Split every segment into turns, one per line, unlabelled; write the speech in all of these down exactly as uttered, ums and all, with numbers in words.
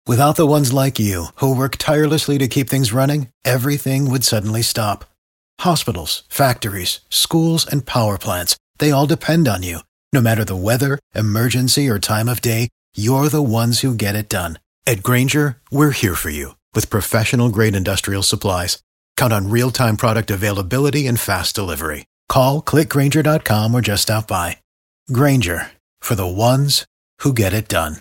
Without the ones like you, who work tirelessly to keep things running, everything would suddenly stop. Hospitals, factories, schools, and power plants, they all depend on you. No matter the weather, emergency, or time of day, you're the ones who get it done. At Grainger, we're here for you with professional-grade industrial supplies. Count on real-time product availability and fast delivery. Call, click Grainger dot com, or just stop by. Grainger, for the ones who get it done.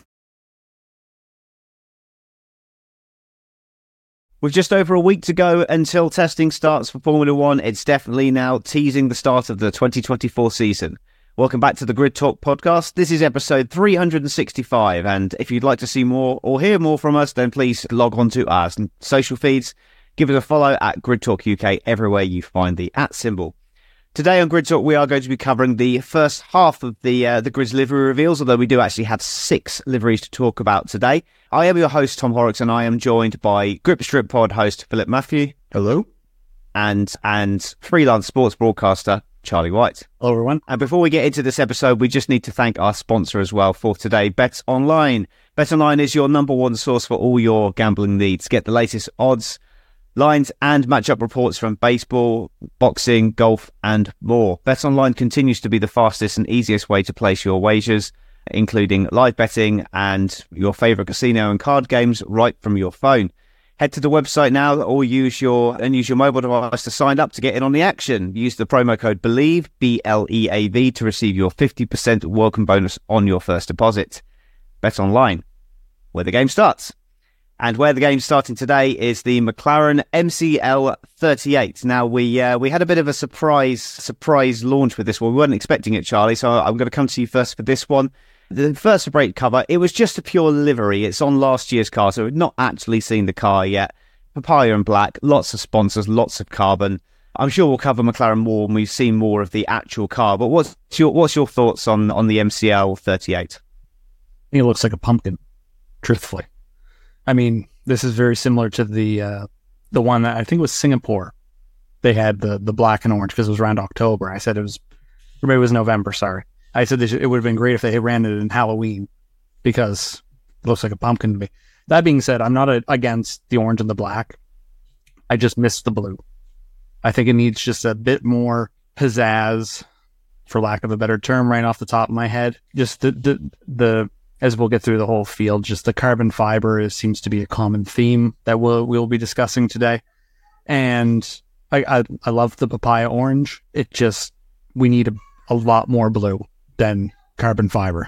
With just over a week to go until testing starts for Formula One, it's definitely now teasing the start of the twenty twenty-four season. Welcome back to the Grid Talk podcast. This is episode three hundred sixty-five, and if you'd like to see more or hear more from us, then please log on to our social feeds. Give us a follow at Grid Talk U K everywhere you find the at symbol. Today on Grid Talk, we are going to be covering the first half of the uh, the Grid's livery reveals, although we do actually have six liveries to talk about today. I am your host, Tom Horrocks, and I am joined by Grip Strip Pod host Philip Matthew.
Hello.
And and freelance sports broadcaster Charlie White.
Hello, everyone.
And before we get into this episode, we just need to thank our sponsor as well for today, BetOnline. BetOnline is your number one source for all your gambling needs. Get the latest odds, lines and matchup reports from baseball, boxing, golf and more. BetOnline continues to be the fastest and easiest way to place your wagers, including live betting and your favourite casino and card games right from your phone. Head to the website now or use your and use your mobile device to sign up to get in on the action. Use the promo code BELIEVE, B L E A V, to receive your fifty percent welcome bonus on your first deposit. BetOnline, where the game starts. And where the game's starting today is the McLaren M C L thirty-eight. Now, we uh, we had a bit of a surprise surprise launch with this one. We weren't expecting it, Charlie, so I'm going to come to you first for this one. The first break cover, it was just a pure livery. It's on last year's car, so we've not actually seen the car yet. Papaya and black, lots of sponsors, lots of carbon. I'm sure we'll cover McLaren more when we've seen more of the actual car. But what's your what's your thoughts on, on the M C L thirty-eight?
I think it looks like a pumpkin, truthfully. I mean, this is very similar to the uh, the one that I think was Singapore. They had the, the black and orange because it was around October. I said it was, or maybe it was November, sorry. I said they should, it would have been great if they ran it in Halloween because it looks like a pumpkin to me. That being said, I'm not a, against the orange and the black. I just miss the blue. I think it needs just a bit more pizzazz, for lack of a better term, right off the top of my head. Just the the, the as we'll get through the whole field, just the carbon fiber is, seems to be a common theme that we'll we'll be discussing today. And I I, I love the papaya orange. It just, we need a, a lot more blue than carbon fiber.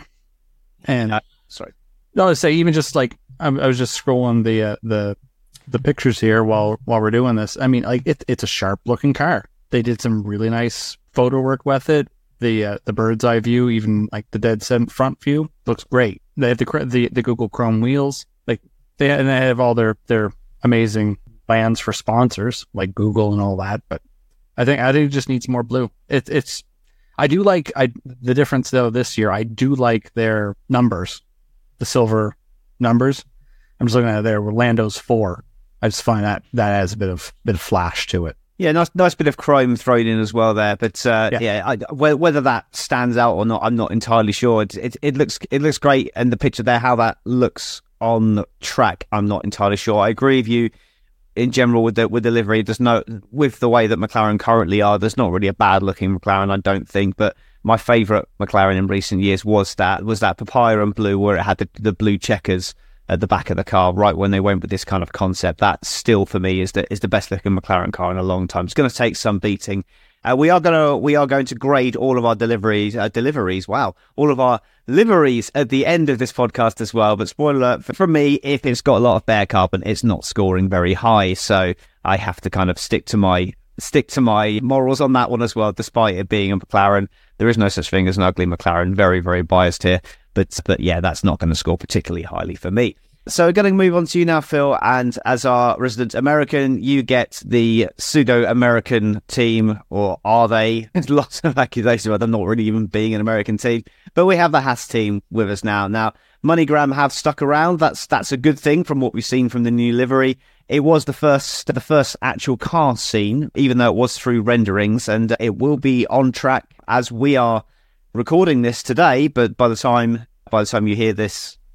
And
uh, sorry,
no, I say even just like I, I was just scrolling the uh, the the pictures here while while we're doing this. I mean, like it, it's a sharp looking car. They did some really nice photo work with it. The uh, the bird's eye view, even like the dead center front view, looks great. They have the the, the Google Chrome wheels, like they and they have all their their amazing plans for sponsors like Google and all that. But I think I think it just needs more blue. It, it's I do like I the difference though this year. I do like their numbers, the silver numbers. I'm just looking at it there. Lando's four. I just find that that has a bit of bit of flash to it.
Yeah, nice, nice bit of chrome thrown in as well there. But uh, yeah,
Yeah.
I, whether that stands out or not, I'm not entirely sure. It, it it looks it looks great, and the picture there, how that looks on track, I'm not entirely sure. I agree with you in general with the with the livery. There's no with the way that McLaren currently are. There's not really a bad looking McLaren, I don't think. But my favourite McLaren in recent years was that was that papaya and blue, where it had the, the blue checkers at the back of the car, right when they went with this kind of concept. That still for me is the is the best looking McLaren car in a long time. It's going to take some beating. Uh, we are going to we are going to grade all of our deliveries uh, deliveries. Wow, all of our liveries at the end of this podcast as well. But spoiler alert for, for me, if it's got a lot of bare carbon, it's not scoring very high. So I have to kind of stick to my stick to my morals on that one as well. Despite it being a McLaren, there is no such thing as an ugly McLaren. Very very biased here. But but yeah, that's not going to score particularly highly for me. So we're going to move on to you now, Phil. And as our resident American, you get the pseudo-American team, or are they? There's lots of accusations about them not really even being an American team. But we have the Haas team with us now. Now, MoneyGram have stuck around. That's that's a good thing from what we've seen from the new livery. It was the first the first actual car seen, even though it was through renderings, and it will be on track as we are recording this today. But by the time by the time you hear this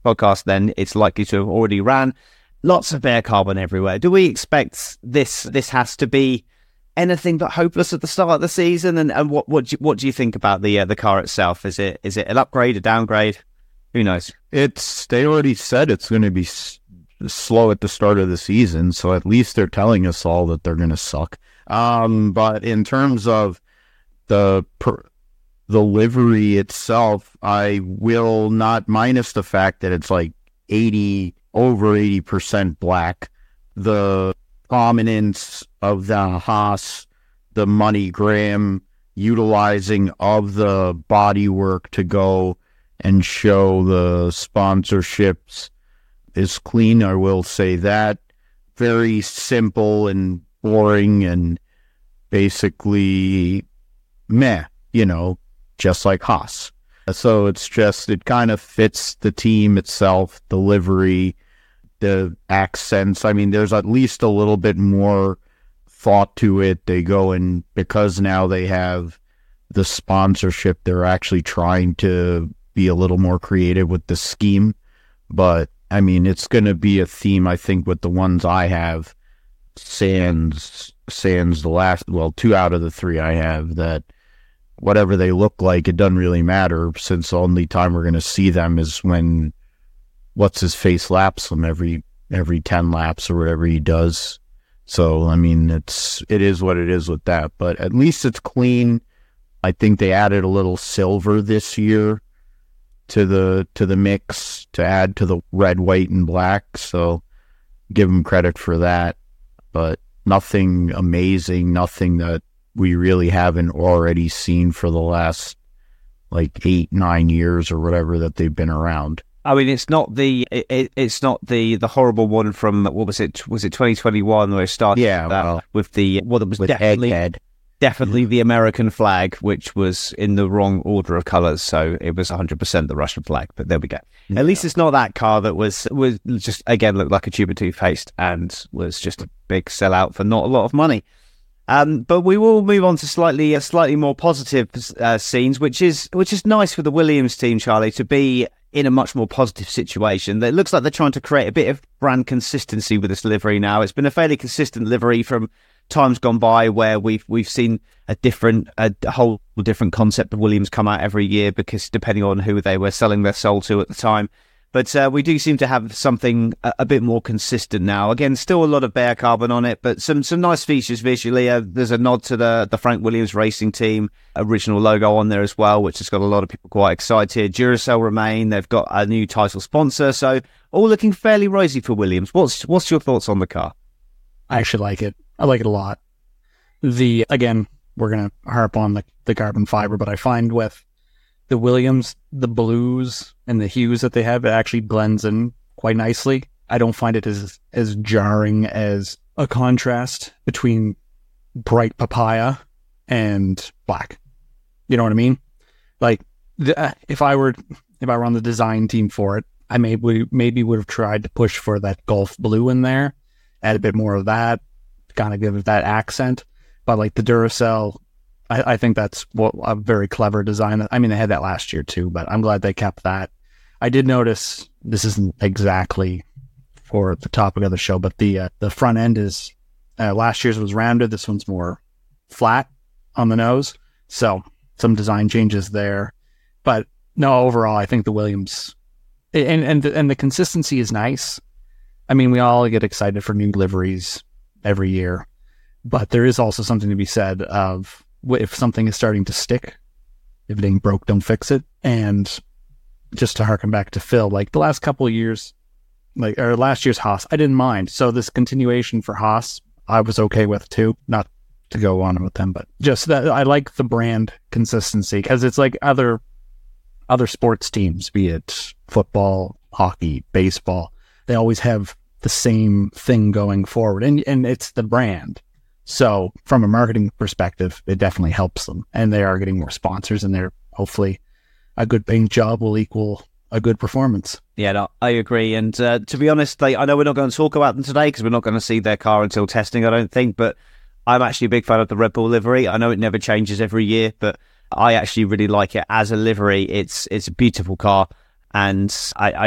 podcast, then it's likely to have already ran. Lots of bare carbon everywhere. Do we expect this this has to be anything but hopeless at the start of the season? And, and what what do you, what do you think about the uh, the car itself? Is it is it an upgrade, a downgrade? Who knows?
It's they already said it's going to be s- slow at the start of the season, so at least they're telling us all that they're going to suck. Um, but in terms of the per- the livery itself, I will not, minus the fact that it's like eighty over eighty percent black. The prominence of the Haas, the MoneyGram utilizing of the bodywork to go and show the sponsorships is clean. I will say that. Very simple and boring and basically meh, you know, just like Haas. So it's just, it kind of fits the team itself, the livery, the accents. I mean, there's at least a little bit more thought to it. They go and, because now they have the sponsorship, they're actually trying to be a little more creative with the scheme. But, I mean, it's going to be a theme, I think, with the ones I have, sans, sans the last, well, two out of the three I have, that whatever they look like, it doesn't really matter, since the only time we're going to see them is when what's-his-face laps them every every ten laps or whatever he does. So, I mean, it's it is what it is with that. But at least it's clean. I think they added a little silver this year to the to the mix to add to the red, white, and black. So give them credit for that. But nothing amazing, nothing that we really haven't already seen for the last like eight, nine years or whatever that they've been around.
I mean, it's not the it, it's not the, the horrible one from, what was it? Was it twenty twenty-one where it started?
Yeah,
that,
well,
with the well, it was
with
definitely
Egghead.
definitely the American flag, which was in the wrong order of colours, so it was one hundred percent the Russian flag. But there we go.
Yeah.
At least it's not that car that was was just, again, looked like a tube of toothpaste and was just a big sellout for not a lot of money. Um, but we will move on to slightly uh, slightly more positive uh, scenes, which is which is nice for the Williams team, Charlie, to be in a much more positive situation. It looks like they're trying to create a bit of brand consistency with this livery now. It's been a fairly consistent livery from times gone by, where we've we've seen a different, a whole different concept of Williams come out every year, because depending on who they were selling their soul to at the time. But uh, we do seem to have something a, a bit more consistent now. Again, still a lot of bare carbon on it, but some some nice features visually. Uh, there's a nod to the, the Frank Williams Racing Team original logo on there as well, which has got a lot of people quite excited. Duracell remain. They've got a new title sponsor. So all looking fairly rosy for Williams. What's what's your thoughts on the car?
I actually like it. I like it a lot. The again, we're going to harp on the, the carbon fiber, but I find with the Williams, the blues and the hues that they have, it actually blends in quite nicely. I don't find it as as jarring as a contrast between bright papaya and black. You know what I mean? Like, the, uh, if I were if I were on the design team for it, I maybe maybe would have tried to push for that Gulf blue in there, add a bit more of that, kind of give it that accent. But like the Duracell, I, I think that's what a very clever design. I mean, they had that last year too, but I'm glad they kept that. I did notice, this isn't exactly for the topic of the show, but the uh, the front end is, uh, last year's was rounded. This one's more flat on the nose. So some design changes there. But no, overall, I think the Williams, and and the, and the consistency is nice. I mean, we all get excited for new liveries every year, but there is also something to be said of, if something is starting to stick, if it ain't broke, don't fix it. And just to harken back to Phil, like the last couple of years, like or last year's Haas, I didn't mind. So this continuation for Haas, I was okay with too. Not to go on with them, but just that I like the brand consistency, because it's like other other sports teams, be it football, hockey, baseball, they always have the same thing going forward, and and it's the brand. So from a marketing perspective, it definitely helps them, and they are getting more sponsors, and they're hopefully a good paint job will equal a good performance.
Yeah, no, I agree. And uh, to be honest, they, I know we're not going to talk about them today because we're not going to see their car until testing, I don't think, but I'm actually a big fan of the Red Bull livery. I know it never changes every year, but I actually really like it as a livery. It's it's a beautiful car, and I, I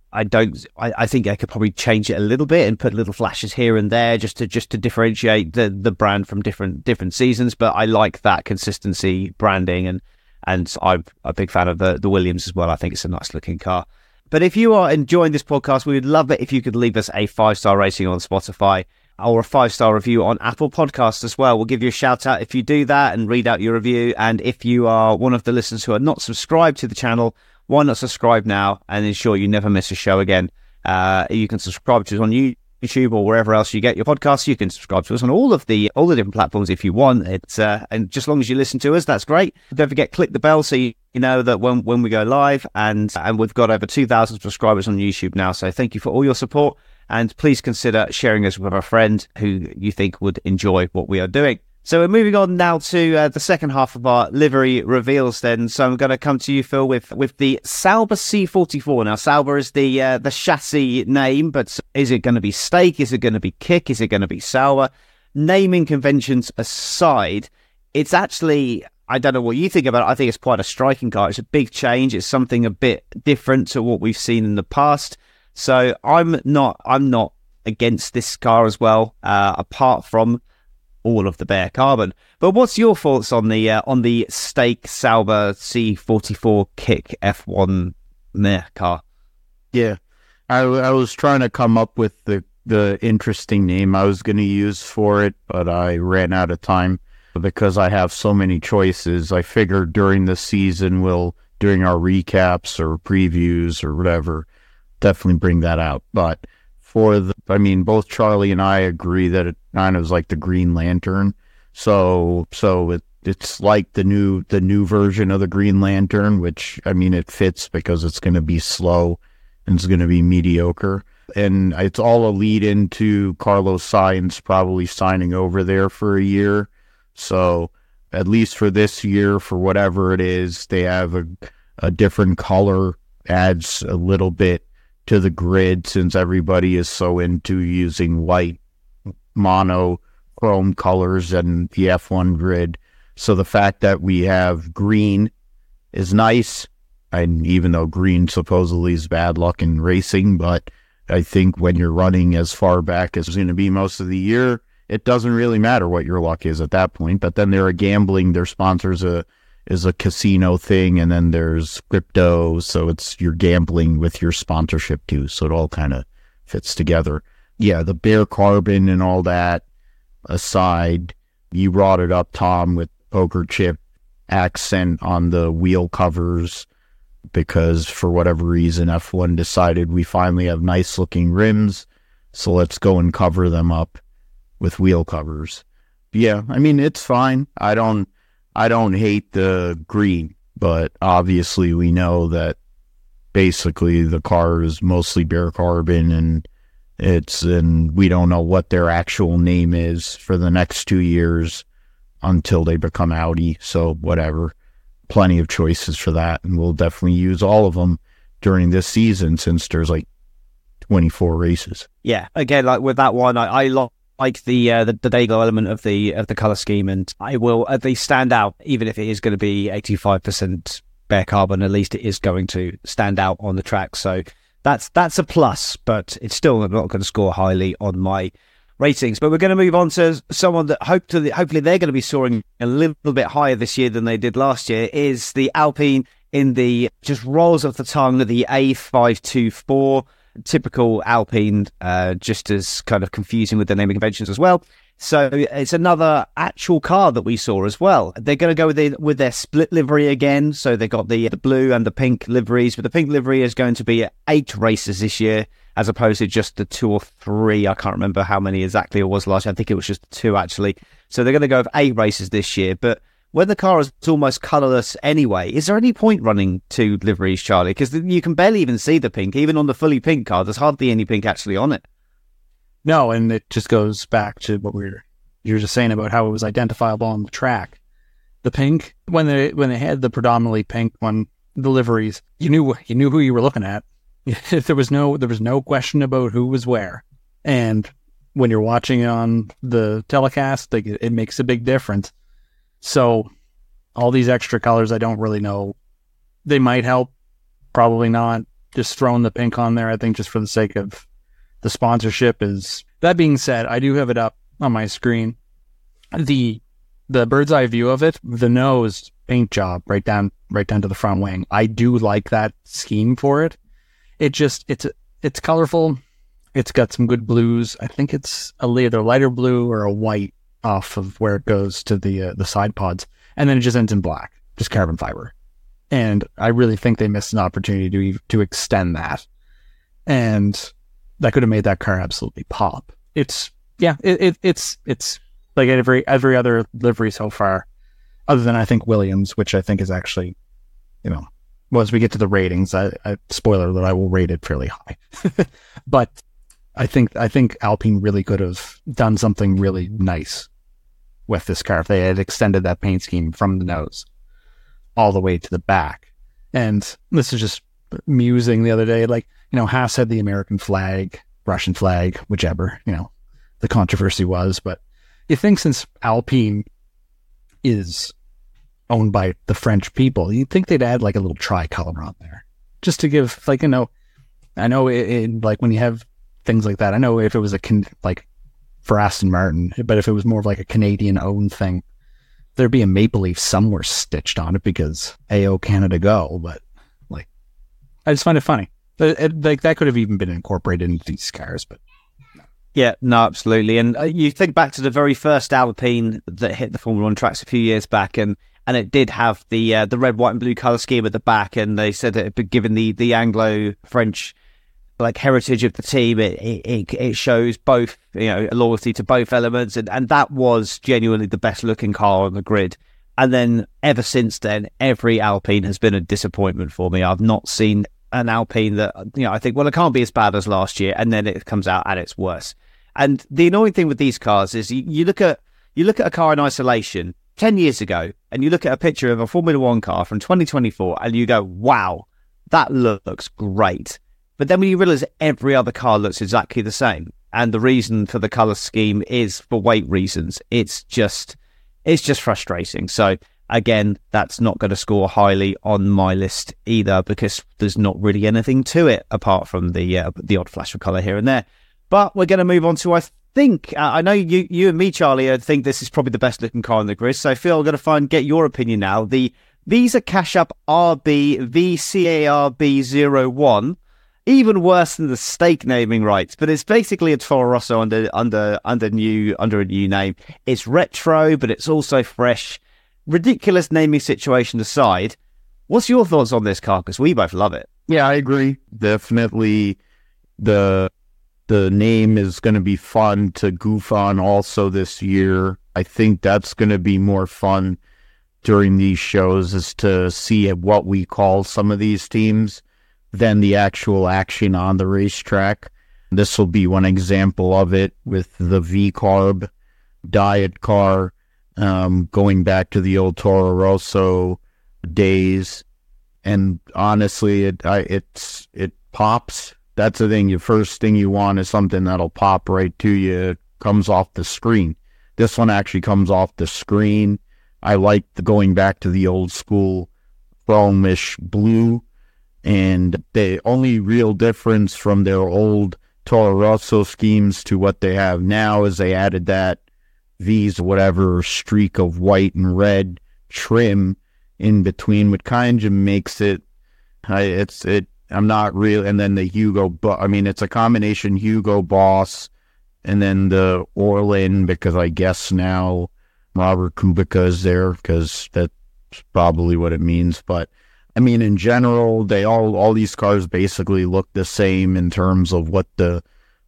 I don't. I, I think I could probably change it a little bit and put little flashes here and there just to just to differentiate the the brand from different different seasons. But I like that consistency branding, and and I'm a big fan of the the Williams as well. I think it's a nice looking car. But if you are enjoying this podcast, we would love it if you could leave us a five star rating on Spotify or a five star review on Apple Podcasts as well. We'll give you a shout out if you do that and read out your review. And if you are one of the listeners who are not subscribed to the channel, why not subscribe now and ensure you never miss a show again? Uh, you can subscribe to us on YouTube or wherever else you get your podcasts. You can subscribe to us on all of the all the different platforms if you want. It's uh, and just as long as you listen to us, that's great. Don't forget, click the bell so you, you know that when when we go live. And and we've got over two thousand subscribers on YouTube now. So thank you for all your support, and please consider sharing us with a friend who you think would enjoy what we are doing. So we're moving on now to uh, the second half of our livery reveals then. So I'm going to come to you, Phil, with, with the Sauber C forty-four. Now, Sauber is the uh, the chassis name, but is it going to be Stake? Is it going to be Kick? Is it going to be Sauber? Naming conventions aside, it's actually, I don't know what you think about it. I think it's quite a striking car. It's a big change. It's something a bit different to what we've seen in the past. So I'm not, I'm not against this car as well, uh, apart from all of the bare carbon. But what's your thoughts on the uh, on the Stake Sauber C forty-four Kick F one meh car?
Yeah, I, I was trying to come up with the, the interesting name I was going to use for it, but I ran out of time because I have so many choices. I figured during the season we'll, during our recaps or previews or whatever, definitely bring that out. But for the, I mean, both Charlie and I agree that it kind of is like the Green Lantern. So, so it, it's like the new, the new version of the Green Lantern, which, I mean, it fits because it's going to be slow and it's going to be mediocre. And it's all a lead into Carlos Sainz probably signing over there for a year. So at least for this year, for whatever it is, they have a, a different color, adds a little bit to the grid since everybody is so into using white monochrome colors and the F one grid. So the fact that we have green is nice. And even though green supposedly is bad luck in racing, but I think when you're running as far back as it's going to be most of the year, it doesn't really matter what your luck is at that point. But then they're a gambling, their sponsors a is a casino thing, and then there's crypto, so it's you're gambling with your sponsorship too, so it all kind of fits together. Yeah, the bare carbon and all that aside, you brought it up, Tom, with poker chip accent on the wheel covers, because for whatever reason F one decided we finally have nice looking rims, so let's go and cover them up with wheel covers. Yeah, I mean, it's fine. I don't I don't hate the green, but obviously we know that basically the car is mostly bare carbon, and it's, and we don't know what their actual name is for the next two years until they become Audi. So whatever, plenty of choices for that, and we'll definitely use all of them during this season since there's like twenty-four races.
Yeah, again, like with that one, I, I like. like the, uh, the the Dayglow element of the of the color scheme, and I will at least stand out, even if it is going to be eighty-five percent bare carbon. At least it is going to stand out on the track, so that's that's a plus. But it's still not going to score highly on my ratings. But we're going to move on to someone that hope to hopefully they're going to be soaring a little bit higher this year than they did last year. Is the Alpine in the just rolls off the tongue the A five twenty-four. Typical Alpine, uh, just as kind of confusing with the naming conventions as well. So it's another actual car that we saw as well. They're going to go with, the, with their split livery again. So they've got the, the blue and the pink liveries, but the pink livery is going to be eight races this year, as opposed to just the two or three. I can't remember how many exactly it was last year. I think it was just two, actually. So they're going to go with eight races this year. But when the car is almost colourless anyway, is there any point running two liveries, Charlie? Because you can barely even see the pink. Even on the fully pink car, there's hardly any pink actually on it.
No, and it just goes back to what we were you were just saying about how it was identifiable on the track. The pink, when they when they had the predominantly pink one, the liveries, you knew you knew who you were looking at. there was no there was no question about who was where. And when you're watching on the telecast, like, it, it makes a big difference. So all these extra colors, I don't really know. They might help, probably not. just throwing the pink on there, I think, just for the sake of the sponsorship is. That being said, I do have it up on my screen. The the bird's eye view of it, the nose paint job right down right down to the front wing. I do like that scheme for it. It just it's it's colorful. It's got some good blues. I think it's a either lighter blue or a white off of where it goes to the uh, the side pods, and then it just ends in black, just carbon fiber. And I really think they missed an opportunity to to extend that, and that could have made that car absolutely pop. It's yeah, it, it it's it's like every every other livery so far, other than I think Williams, which I think is actually, you know, once we get to the ratings, I, I spoiler that I will rate it fairly high, but I think I think Alpine really could have done something really nice with this car if they had extended that paint scheme from the nose all the way to the back. And this is just musing the other day, like, you know, Haas had the American flag, Russian flag, whichever, you know, the controversy was. But you think since Alpine is owned by the French people, you'd think they'd add like a little tricolor on there just to give, like, you know, I know it, it, like when you have things like that, I know if it was a, can, like for Aston Martin, but if it was more of like a Canadian owned thing, there'd be a maple leaf somewhere stitched on it because A O Canada go. But like, I just find it funny. It, it, like that could have even been incorporated into these cars, but no.
Yeah, no, absolutely. And uh, you think back to the very first Alpine that hit the Formula One tracks a few years back, and and it did have the uh, the red, white, and blue color scheme at the back, and they said that it, given the the Anglo-French like heritage of the team, it, it it shows both, you know, a loyalty to both elements, and and that was genuinely the best looking car on the grid. And then ever since then, every Alpine has been a disappointment for me. I've not seen an Alpine that, you know, I think, well, it can't be as bad as last year, and then it comes out and it's worse. And the annoying thing with these cars is you, you look at you look at a car in isolation ten years ago, and you look at a picture of a Formula One car from twenty twenty-four, and you go, wow, that looks great. But then when you realise every other car looks exactly the same, and the reason for the colour scheme is for weight reasons, it's just it's just frustrating. So again, that's not going to score highly on my list either, because there's not really anything to it apart from the uh, the odd flash of colour here and there. But we're going to move on to, I think, uh, I know you you and me, Charlie, I think this is probably the best looking car on the grid. So Phil, I'm going to find get your opinion now. The Visa Cash Up R B V C A R B zero one. Even worse than the stake naming rights, but it's basically a Toro Rosso under under under new under a new name. It's retro, but it's also fresh. Ridiculous naming situation aside, what's your thoughts on this car? Because we both love it.
Yeah, I agree. Definitely, the the name is going to be fun to goof on also this year. I think that's going to be more fun during these shows, is to see what we call some of these teams than the actual action on the racetrack. This will be one example of it with the V-Carb diet car, um, going back to the old Toro Rosso days. And honestly, it I, it's it pops. That's the thing. The first thing you want is something that'll pop right to you. It comes off the screen. This one actually comes off the screen. I like the going back to the old school chrome-ish blue. And the only real difference from their old Toro Rosso schemes to what they have now is they added that V's whatever streak of white and red trim in between, which kind of makes it, I, it's, it, I'm not real. And then the Hugo, but I mean, it's a combination Hugo Boss and then the Orlin, because I guess now Robert Kubica is there, because that's probably what it means. But I mean, in general, they all all these cars basically look the same in terms of what the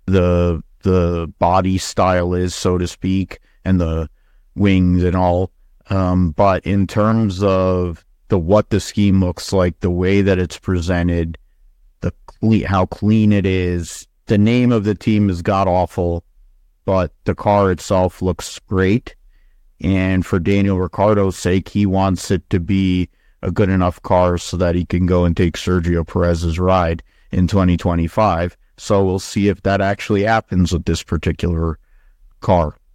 the the body style is, so to speak, and the wings and all. Um, but in terms of the what the scheme looks like, the way that it's presented, the cle- how clean it is, the name of the team is god awful, but the car itself looks great. And for Daniel Ricciardo's sake, he wants it to be a good enough car so that he can go and take Sergio Perez's ride in twenty twenty-five. So we'll see if that actually happens with this particular car.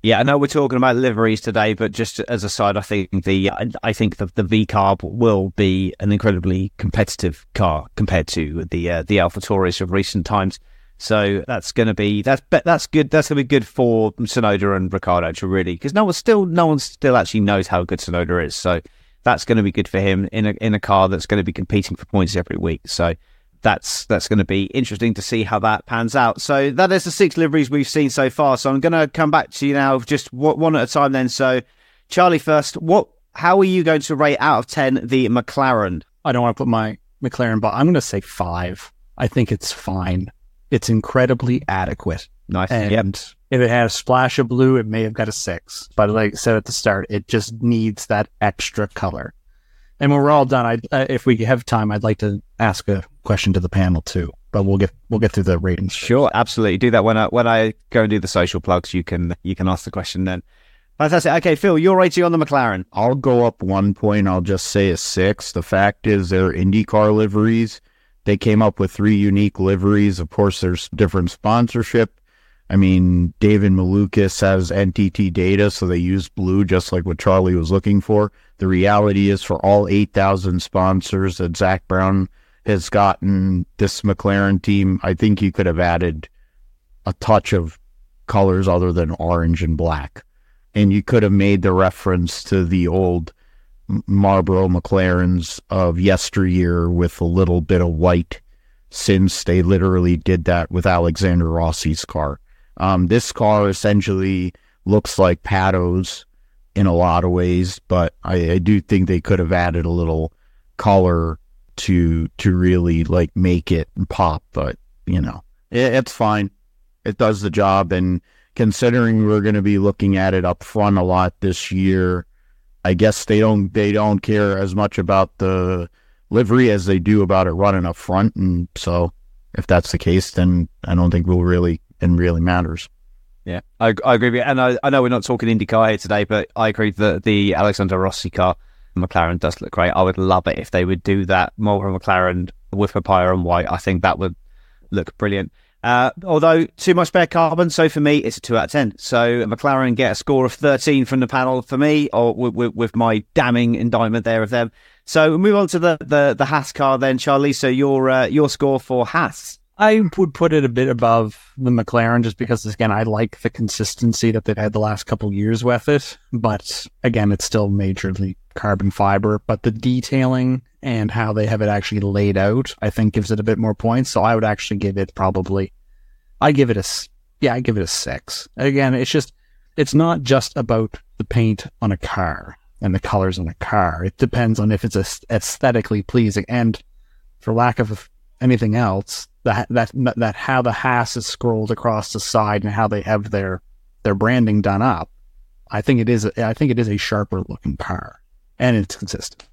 Yeah, I know we're talking about liveries today, but just as a side, I think the I think the, the V Carb will be an incredibly competitive car compared to the uh, the AlphaTauris of recent times. So that's going to be that's that's good. That's going to be good for Tsunoda and Ricciardo to really, because no one still no one still actually knows how good Tsunoda is. So that's going to be good for him in a in a car that's going to be competing for points every week. So that's that's going to be interesting to see how that pans out. So that is the six liveries we've seen so far. So I'm going to come back to you now, just one at a time then. So Charlie first, what? How are you going to rate out of ten the McLaren?
I don't want to put my McLaren, but I'm going to say five. I think it's fine. It's incredibly adequate.
Nice.
And
yep.
if it had a splash of blue, it may have got a six. But like I said at the start, it just needs that extra color. And when we're all done, I uh, if we have time, I'd like to ask a question to the panel too. But we'll get we'll get through the ratings.
Sure, absolutely. Do that when I when I go and do the social plugs. You can you can ask the question then. Fantastic. Okay, Phil, your rating on the McLaren.
I'll go up one point. I'll just say a six. The fact is, they're IndyCar liveries. They came up with three unique liveries. Of course, there's different sponsorship. I mean, David Malukas has N T T data, so they use blue just like what Charlie was looking for. The reality is, for all eight thousand sponsors that Zach Brown has gotten, this McLaren team, I think you could have added a touch of colors other than orange and black. And you could have made the reference to the old Marlboro McLarens of yesteryear with a little bit of white, since they literally did that with Alexander Rossi's car. Um, this car essentially looks like Pato's in a lot of ways, but I, I do think they could have added a little color to to really like make it pop. But you know, it, it's fine. It does the job, and considering we're going to be looking at it up front a lot this year, I guess they don't they don't care as much about the livery as they do about it running up front. And so, if that's the case, then I don't think we'll really it really matters.
Yeah, I, I agree with you. And I, I know we're not talking IndyCar here today, but I agree that the Alexander Rossi car, McLaren, does look great. I would love it if they would do that Marlboro McLaren with papaya and white. I think that would look brilliant. Uh, although too much bare carbon, so for me it's a two out of ten. So McLaren get a score of thirteen from the panel for me, or with, with, with my damning indictment there of them. So we'll move on to the the, the Haas car then, Charlie. So your uh, your score for Haas.
I would put it a bit above the McLaren, just because, again, I like the consistency that they've had the last couple of years with it. But again, it's still majorly carbon fiber. But the detailing and how they have it actually laid out, I think, gives it a bit more points. So I would actually give it probably, I give it a, yeah, I give it a six. Again, it's just, it's not just about the paint on a car and the colors on a car. It depends on if it's aesthetically pleasing. And for lack of anything else, that that that how the Haas is scrolled across the side and how they have their their branding done up, I think it is. A, I think it is a sharper looking car, and it's consistent.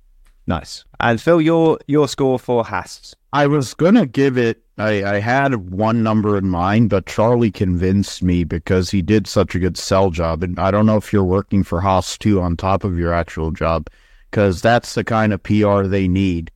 Nice. And Phil, your your score for Haas.
I was gonna give it. I, I had one number in mind, but Charlie convinced me because he did such a good sell job. And I don't know if you're working for Haas too on top of your actual job, because that's the kind of P R they need.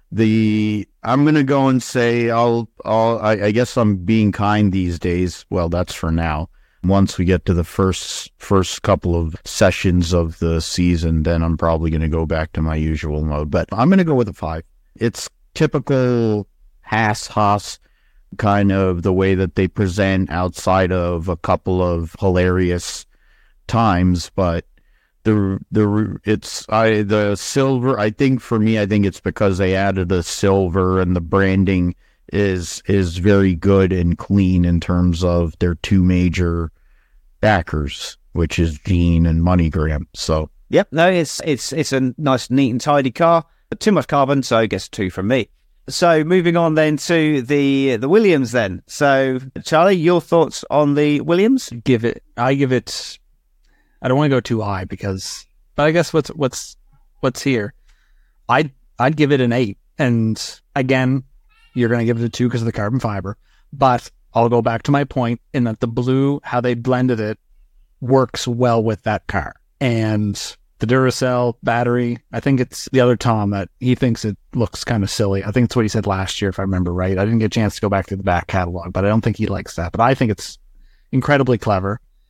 The I'm gonna go and say I'll I'll I, I guess I'm being kind these days. Well, that's for now. Once we get to the first first couple of sessions of the season, then I'm probably gonna go back to my usual mode. But I'm gonna go with a five. It's typical Haas Haas kind of the way that they present outside of a couple of hilarious times, but The the it's I the silver. I think for me, I think it's because they added the silver, and the branding is is very good and clean in terms of their two major backers, which is Gene and MoneyGram. So
yep, no, it's it's it's a nice, neat, and tidy car, but too much carbon, so I guess two from me. So moving on then to the the Williams then. So Charlie, your thoughts on the Williams?
Give it. I give it. I don't want to go too high because, but I guess what's what's what's here. I'd I'd give it an eight, and again, you're going to give it a two because of the carbon fiber. But I'll go back to my point in that the blue, how they blended it, works well with that car, and the Duracell battery. I think it's the other Tom that he thinks it looks kind of silly. I think it's what he said last year, if I remember right. I didn't get a chance to go back to the back catalog, but I don't think he likes that. But I think it's incredibly clever.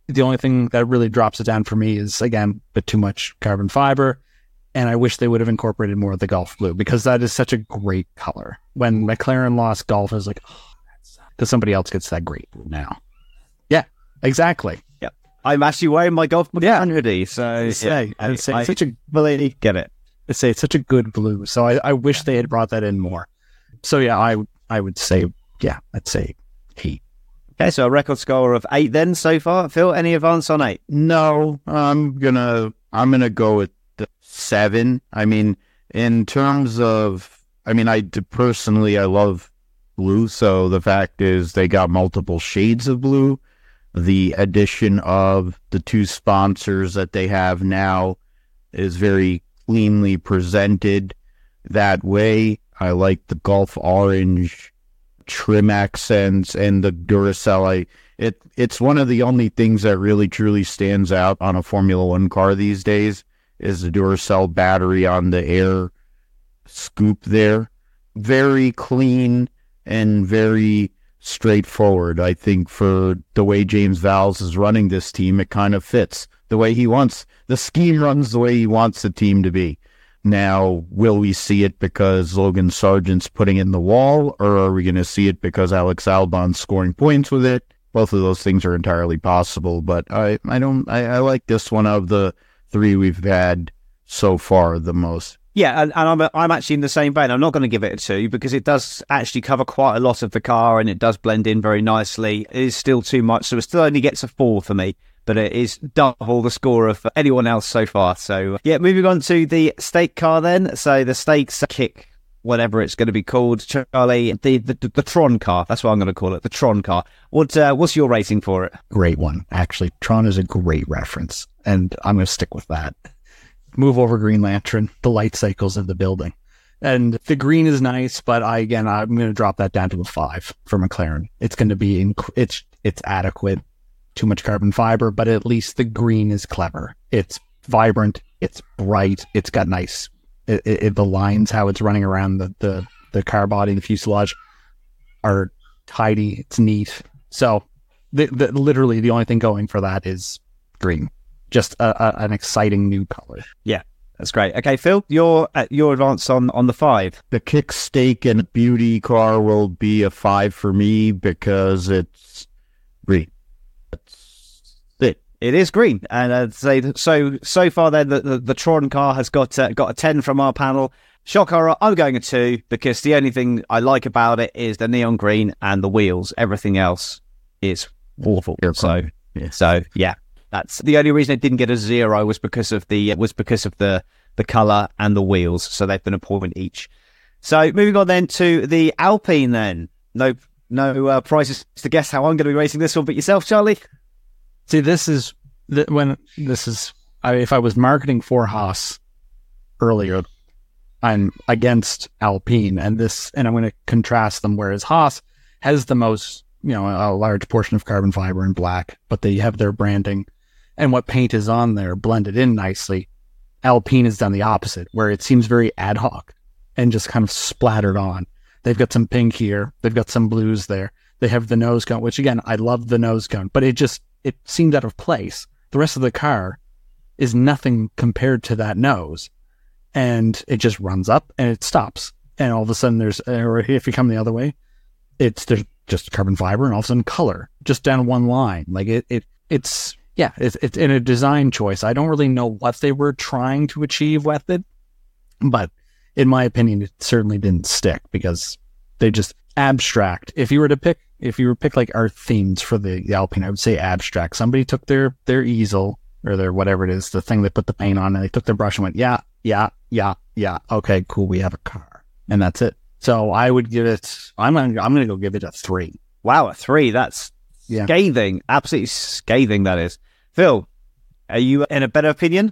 The only thing that really drops it down for me is, again, a bit too much carbon fiber. And I wish they would have incorporated more of the Gulf blue, because that is such a great color. When McLaren lost Gulf, I was like, oh, that's because somebody else gets that great blue now. Yeah, exactly.
Yep. I'm actually wearing my Gulf McLaren hoodie, so
I'd say,
yeah,
I'd say
I,
it's such a
believe get it.
I'd say it's such a good blue. So I, I wish they had brought that in more. So yeah, I I would say yeah, I'd say eight.
Okay, so a record score of eight then so far. Phil, any advance on eight?
No, I'm gonna I'm gonna go with the seven. I mean, in terms of, I mean, I personally I love blue, so the fact is they got multiple shades of blue. The addition of the two sponsors that they have now is very cleanly presented that way. I like the Gulf orange trim accents and the Duracell. I, it it's one of the only things that really truly stands out on a Formula One car these days is the Duracell battery on the air scoop there. Very clean and very straightforward. I think for the way James Vowles is running this team, it kind of fits the way he wants. The scheme runs the way he wants the team to be. Now, will we see it because Logan Sargent's putting it in the wall, or are we going to see it because Alex Albon's scoring points with it? Both of those things are entirely possible, but I, I don't, I, I like this one of the three we've had so far the most.
Yeah, and, and I'm I'm actually in the same vein. I'm not going to give it a two because it does actually cover quite a lot of the car and it does blend in very nicely. It is still too much, so it still only gets a four for me, but it is double the score of anyone else so far. So yeah, moving on to the stake car then. So the stakes kick, whatever it's going to be called, Charlie, the the, the Tron car. That's what I'm going to call it, the Tron car. What uh, what's your rating for it?
Great one, actually. Tron is a great reference, and I'm going to stick with that. Move over Green Lantern, the light cycles of the building. And the green is nice, but I, again, I'm going to drop that down to a five for McLaren. It's going to be, inc- it's, it's adequate, too much carbon fiber, but at least the green is clever. It's vibrant, it's bright, it's got nice, it, it, the lines, how it's running around the, the, the car body, the fuselage are tidy, it's neat. So the, the, literally the only thing going for that is green. Just a, a, an exciting new color.
Yeah, that's great. Okay, Phil, your uh, your advance on, on the five.
The kick, stake, and beauty car will be a five for me because it's green. That's it.
It is green, and I'd say that, so. So far, then the, the, the Tron car has got uh, got a ten from our panel. Shock horror, I'm going a two because the only thing I like about it is the neon green and the wheels. Everything else is awful. So,
yeah.
so yeah. That's the only reason it didn't get a zero was because of the was because of the the color and the wheels. So they've been a point each. So moving on then to the Alpine. Then no no uh, prizes to guess how I'm going to be racing this one, but yourself, Charlie.
See, this is the, when this is. I, if I was marketing for Haas earlier, I'm against Alpine, and this, and I'm going to contrast them. Whereas Haas has the most, you know, a large portion of carbon fiber in black, but they have their branding. And what paint is on there blended in nicely. Alpine has done the opposite, where it seems very ad hoc and just kind of splattered on. They've got some pink here. They've got some blues there. They have the nose cone, which again, I love the nose cone, but it just, it seemed out of place. The rest of the car is nothing compared to that nose. And it just runs up and it stops. And all of a sudden there's, or if you come the other way, it's, there's just carbon fiber and all of a sudden color just down one line. Like it, it, it's, Yeah, it's, it's in a design choice. I don't really know what they were trying to achieve with it, but in my opinion, it certainly didn't stick because they just abstract. If you were to pick, if you were to pick like art themes for the, the Alpine, I would say abstract. Somebody took their, their easel or their whatever it is, the thing they put the paint on, and they took their brush and went, yeah, yeah, yeah, yeah. Okay, cool. We have a car, and that's it. So I would give it. I'm gonna, I'm gonna go give it a three.
Wow, a three. That's yeah. Scathing. Absolutely scathing. That is. Phil, are you in a better opinion?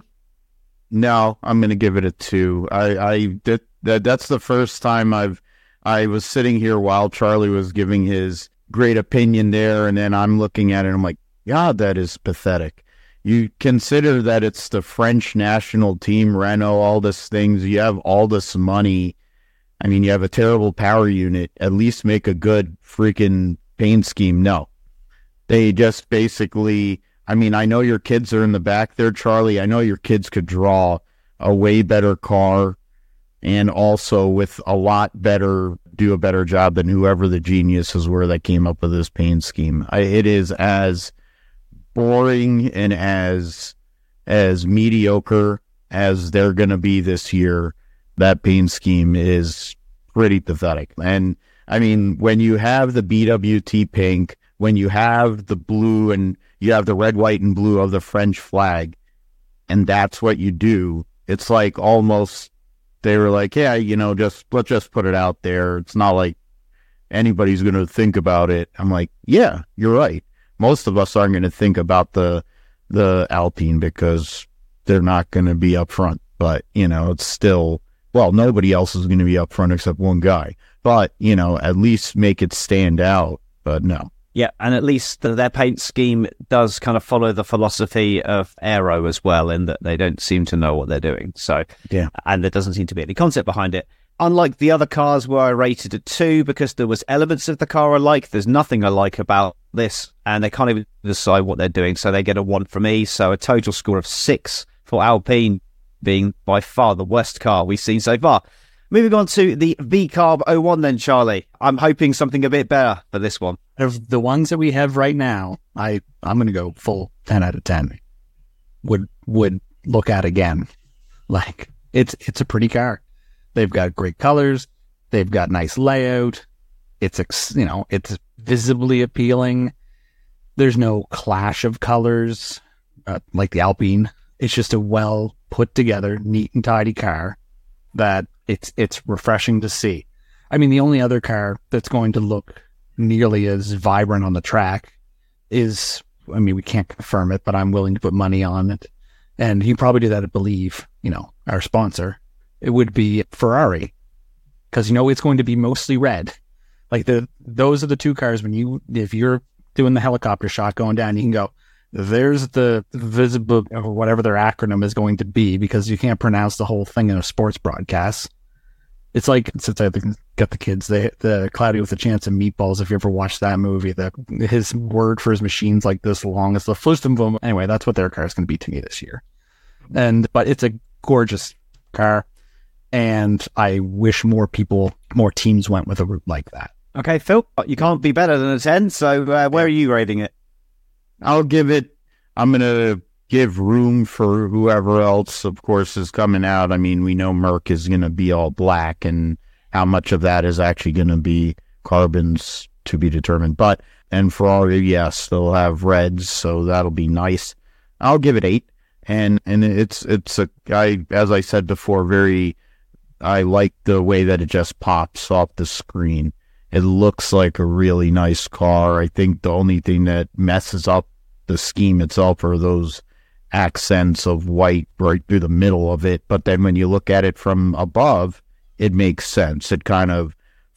No, I'm going to give it a two. I, I that, that that's the first time I've I was sitting here while Charlie was giving his great opinion there, and then I'm looking at it and I'm like, God, that is pathetic. You consider that it's the French national team, Renault, all these things. You have all this money. I mean, you have a terrible power unit. At least make a good freaking paint scheme. No, they just basically I mean, I know your kids are in the back there, Charlie. I know your kids could draw a way better car and also with a lot better, do a better job than whoever the geniuses were that came up with this paint scheme. I, it is as boring and as as mediocre as they're going to be this year. That paint scheme is pretty pathetic. And I mean, when you have the B W T pink, when you have the blue and you have the red, white, and blue of the French flag, and that's what you do, it's like almost they were like, yeah, you know, just let's just put it out there. It's not like anybody's going to think about it. I'm like, yeah, you're right. Most of us aren't going to think about the the Alpine because they're not going to be up front. But, you know, it's still, well, nobody else is going to be up front except one guy. But, you know, at least make it stand out. But no.
Yeah, and at least the, their paint scheme does kind of follow the philosophy of Aero as well, in that they don't seem to know what they're doing. So,
yeah,
and there doesn't seem to be any concept behind it. Unlike the other cars where I rated at two because there was elements of the car I like, there's nothing I like about this, and they can't even decide what they're doing, so they get a one from me. So a total score of six for Alpine, being by far the worst car we've seen so far. Moving on to the V-Carb oh one then, Charlie. I'm hoping something a bit better for this one.
Of the ones that we have right now, I, I'm going to go full ten out of ten. Would would look at again. Like, it's it's a pretty car. They've got great colors. They've got nice layout. It's, ex, you know, it's visibly appealing. There's no clash of colors uh, like the Alpine. It's just a well put together, neat and tidy car that it's it's refreshing to see. I mean, the only other car that's going to look nearly as vibrant on the track is, I mean, we can't confirm it, but I'm willing to put money on it. And you probably do that at Believe, you know, our sponsor. It would be Ferrari, because, you know, it's going to be mostly red. Like, the those are the two cars when you, if you're doing the helicopter shot going down, you can go, there's the visible, or whatever their acronym is going to be, because you can't pronounce the whole thing in a sports broadcast. It's like, since I got the kids, they, the Cloudy with a Chance of Meatballs, if you ever watched that movie, the, his word for his machine's like this long as the first of them. Anyway, that's what their car is going to be to me this year. And, but it's a gorgeous car, and I wish more people, more teams went with a route like that.
Okay, Phil, you can't be better than a ten, so uh, where are you rating it?
I'll give it, I'm going to give room for whoever else, of course, is coming out. I mean, we know Merc is going to be all black, and how much of that is actually going to be carbons to be determined. But, and Ferrari, yes, they'll have reds, so that'll be nice. I'll give it eight. And, and it's, it's a, I, as I said before, very, I like the way that it just pops off the screen. It looks like a really nice car. I think the only thing that messes up the scheme itself are those accents of white right through the middle of it. But then when you look at it from above, it makes sense. It kind of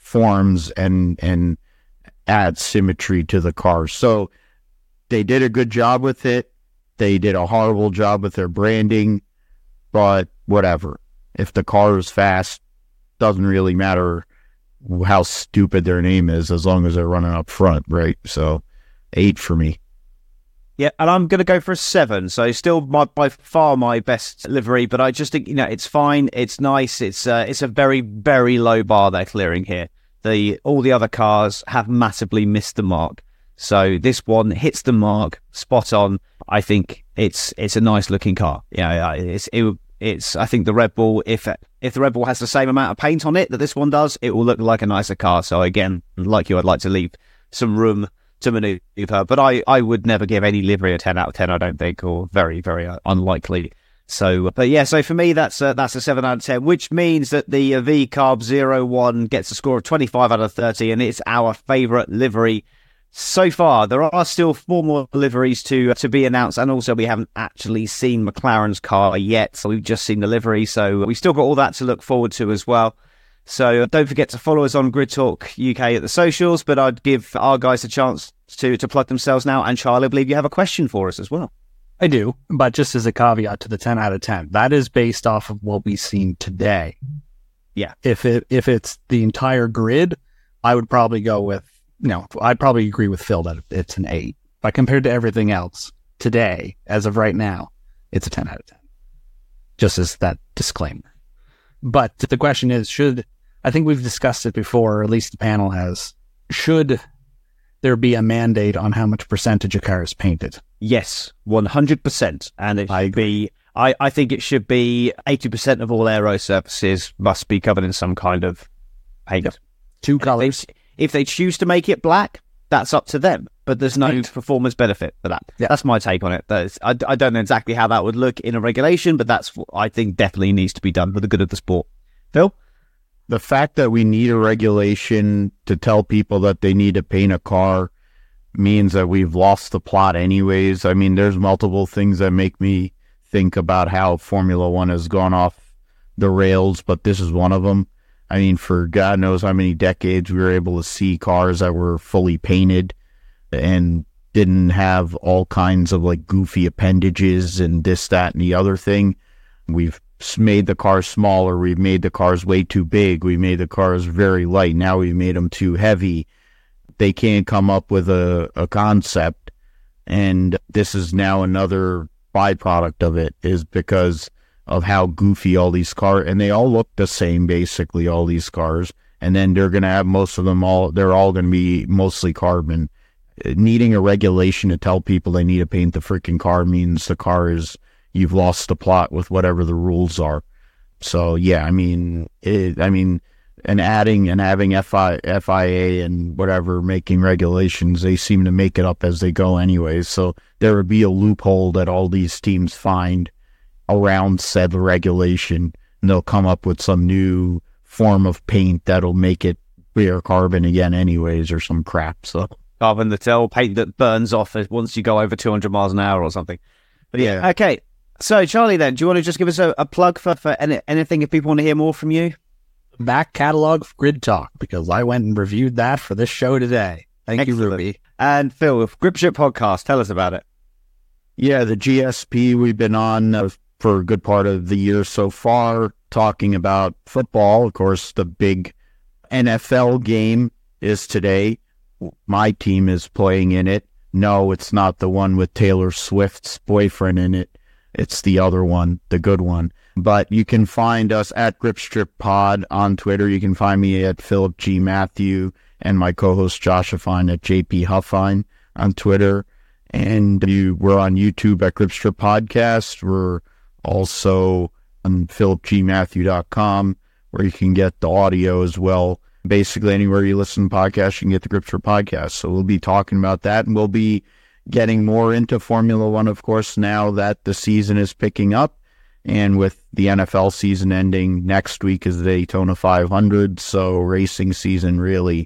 forms and and adds symmetry to the car. So they did a good job with it. They did a horrible job with their branding, but whatever. If the car is fast, doesn't really matter how stupid their name is, as long as they're running up front, right? So eight for me.
Yeah, and I'm going to go for a seven. So still my, by far my best livery, but I just think, you know, it's fine. It's nice. It's uh, it's a very, very low bar they're clearing here. The all the other cars have massively missed the mark. So this one hits the mark spot on. I think it's it's a nice looking car. Yeah, it's it, it's. I think the Red Bull, if if the Red Bull has the same amount of paint on it that this one does, it will look like a nicer car. So again, like you, I'd like to leave some room to maneuver, but I, I would never give any livery a ten out of ten, I don't think, or very, very uh, unlikely. So, but yeah, so for me, that's a, that's a seven out of ten, which means that the uh, V-Carb oh one gets a score of twenty-five out of thirty, and it's our favourite livery so far. There are still four more liveries to uh, to be announced, and also we haven't actually seen McLaren's car yet, so we've just seen the livery, so we've still got all that to look forward to as well. So don't forget to follow us on Grid Talk U K at the socials, but I'd give our guys a chance to, to plug themselves now. And Charlie, I believe you have a question for us as well.
I do, but just as a caveat to the ten out of ten, that is based off of what we've seen today.
Yeah.
If it if it's the entire grid, I would probably go with, you know, I'd probably agree with Phil that it's an eight. But compared to everything else, today, as of right now, it's a ten out of ten. Just as that disclaimer. But the question is, should, I think we've discussed it before, or at least the panel has, should there be a mandate on how much percentage a car is painted?
Yes, one hundred percent. And it
I
should be, I, I think it should be eighty percent of all aero surfaces must be covered in some kind of paint.
Yep. Two colors.
If they, if they choose to make it black, that's up to them. But there's no
Paint.
performance benefit for that.
Yeah.
That's my take on it. That's, I, I don't know exactly how that would look in a regulation, but that's what I think definitely needs to be done for the good of the sport. Phil?
The fact that we need a regulation to tell people that they need to paint a car means that we've lost the plot anyways. I mean, there's multiple things that make me think about how Formula One has gone off the rails, but this is one of them. I mean, for God knows how many decades we were able to see cars that were fully painted and didn't have all kinds of like goofy appendages and this, that, and the other thing. We've made the cars smaller. We've made the cars way too big. We made the cars very light. Now we've made them too heavy. They can't come up with a, a concept. And this is now another byproduct of it, is because of how goofy all these cars, and they all look the same, basically, all these cars. And then they're going to have most of them all, they're all going to be mostly carbon. Needing a regulation to tell people they need to paint the freaking car means the car is, you've lost the plot with whatever the rules are. So, yeah, I mean, it, I mean, and adding and having F I, F I A and whatever making regulations, they seem to make it up as they go anyway. So there would be a loophole that all these teams find around said regulation, and they'll come up with some new form of paint that'll make it clear carbon again anyways, or some crap. So
Carbon that tell paint that burns off once you go over two hundred miles an hour or something. But yeah,
Yeah.
okay. So Charlie, then, do you want to just give us a, a plug for, for any, anything if people want to hear more from you?
Back catalog of Grid Talk, because I went and reviewed that for this show today. Thank
Excellent.
you, Ruby.
And Phil, Gripship Podcast, tell us about it.
yeah, the G S P we've been on uh, for a good part of the year so far, talking about football. Of course, the big N F L game is today. My team is playing in it. No, it's not the one with Taylor Swift's boyfriend in it. It's the other one, the good one. But you can find us at Gripstrip Pod on Twitter. You can find me at Philip G. Matthew and my co-host Josh Huffine at J P Huffine on Twitter. And you, we're on YouTube at Gripstrip Podcast. We're also on philip g matthew dot com, where you can get the audio as well. Basically, anywhere you listen to podcasts, you can get the Gripstrip Podcast. So we'll be talking about that, and we'll be getting more into Formula One, of course, now that the season is picking up. And with the N F L season ending next week is the Daytona five hundred, so racing season really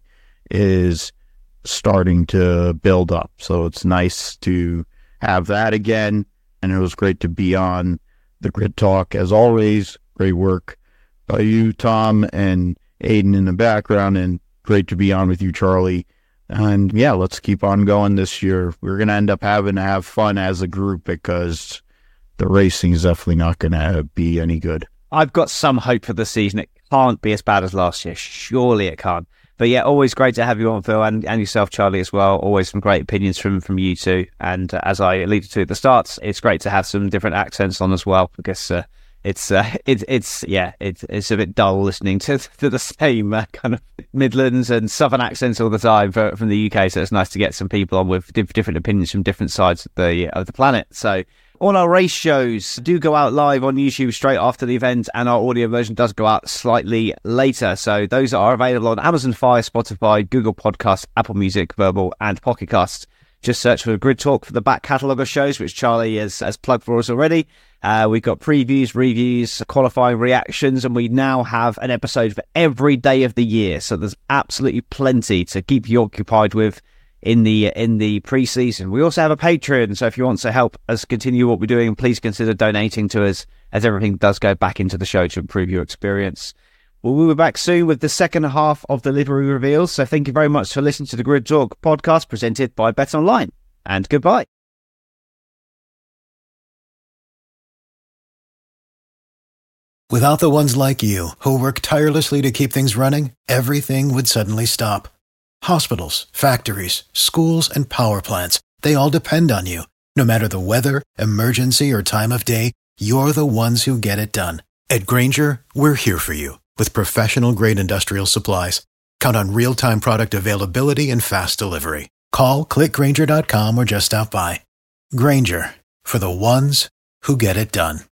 is starting to build up. So it's nice to have that again, and it was great to be on the Grid Talk. As always, great work by you, Tom, and Aiden in the background, and great to be on with you, Charlie. And yeah, let's keep on going this year. We're going to end up having to have fun as a group, because the racing is definitely not going to be any good.
I've got some hope for the season. It can't be as bad as last year. Surely it can't. But yeah, always great to have you on, Phil, and, and yourself, Charlie, as well. Always some great opinions from, from you two. And uh, as I alluded to at the start, it's great to have some different accents on as well, because uh, it's, uh, it's, it's, yeah, it's, it's a bit dull listening to, to the same uh, kind of Midlands and Southern accents all the time for, from the U K. So it's nice to get some people on with diff- different opinions from different sides of the, of the planet. So all our race shows do go out live on YouTube straight after the event, and our audio version does go out slightly later. So those are available on Amazon Fire, Spotify, Google Podcasts, Apple Music, Verbal, and Pocket Casts. Just search for Grid Talk for the back catalogue of shows, which Charlie has, has plugged for us already. Uh, we've got previews, reviews, qualifying reactions, and we now have an episode for every day of the year. So there's absolutely plenty to keep you occupied with in the in the pre-season. We also have a Patreon, so if you want to help us continue what we're doing, please consider donating to us, as everything does go back into the show to improve your experience. Well, we'll be back soon with the second half of the livery reveals, so thank you very much for listening to the Grid Talk podcast presented by BetOnline, and goodbye.
Without the ones like you, who work tirelessly to keep things running, everything would suddenly stop. Hospitals, factories, schools, and power plants, they all depend on you. No matter the weather, emergency, or time of day, you're the ones who get it done. At Grainger, we're here for you with professional-grade industrial supplies. Count on real-time product availability and fast delivery. Call, click Grainger dot com, or just stop by. Grainger, for the ones who get it done.